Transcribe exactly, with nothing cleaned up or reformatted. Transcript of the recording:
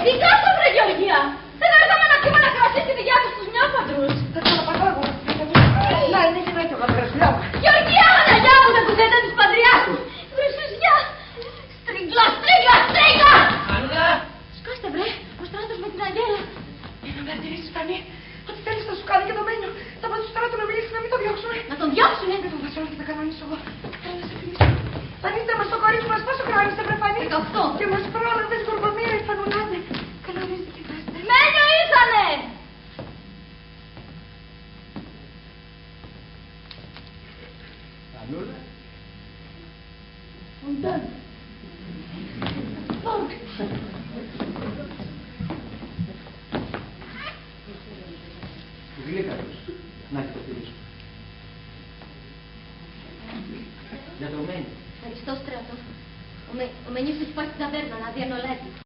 Τι κάτω βρε Γεωργία! Δεν έρθαμε να πιούμε ένα κρασί στη δικιά τους τους νιώπαντρους. Θα ξαναπαγώ εγώ. Να είναι γυναίκιο κατρεσλιά. Γεωργία, Αναγιά μου, δεν κουζέτε τους παντριάτους. Βρυσουζιά. Στρίγκλα, στρίγκλα, στρίγκλα. Άννα. Σκάστε βρε, ο Στράτος με την Αγγέλα. Για να με αντιρρήσεις, Φανή. Ότι θέλεις να σου κάνει και το μένιο. Θα πάω στο Στράτο να μιλήσει να μην το διώξουμε. Να τον διώξουνε. Δεν φοβάσαι όλα και θα κανονίσω εγώ. Θέλω να σε κλείσω. Φανίστε μας το κορίτσι μας, πόσο κράνησε βρε Φανή. Δεκαοκτώ. Και μας πρόλαβες γουρμπομύρι, φανουλάδε. Καλά ορίζετε και βάστε. Μένιο ήρθανε. Ανούλα. Οντάν. Φόγκ. Γλύκαρος. Να έχει το φίλο σου. Διαδρομένη. Ευχαριστώ Στράτο. Ο, με, ο Μενίς έχει πάει στην ταβέρνα να δει ένα ολέτη.